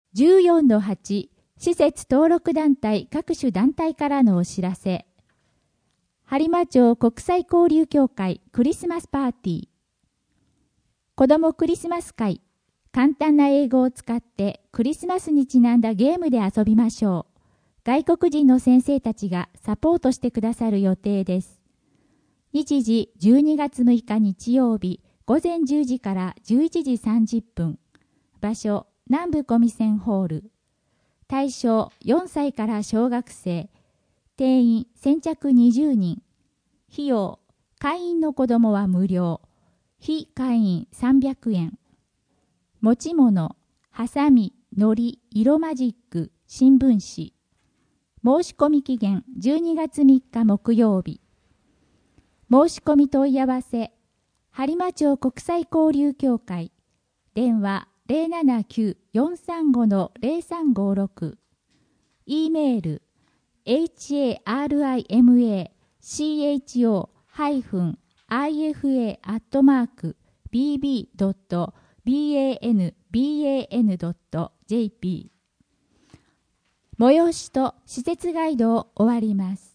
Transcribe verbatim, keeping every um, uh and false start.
じゅうよんのはち 施設登録団体各種団体からのお知らせ。播磨町国際交流協会クリスマスパーティー。子どもクリスマス会。簡単な英語を使ってクリスマスにちなんだゲームで遊びましょう。外国人の先生たちがサポートしてくださる予定です。日時じゅうにがつむいか日曜日午前じゅうじからじゅういちじさんじゅっぷん。場所南部小見線ホール。対象よんさいから小学生。定員先着にじゅうにん。費用会員の子どもは無料。非会員さんびゃくえん。持ち物ハサミ、のり、色マジック、新聞紙。申し込み期限じゅうにがつみっか木曜日。申し込み問い合わせ播磨町国際交流協会。電話 ゼロななきゅう よんさんご ゼロさんごろく。E メール エイチエーアールアイエムエーシーエイチオー アイエフエー アットマーク ビービー ドット バンバン ドット ジェーピー。催しと施設ガイドを終わります。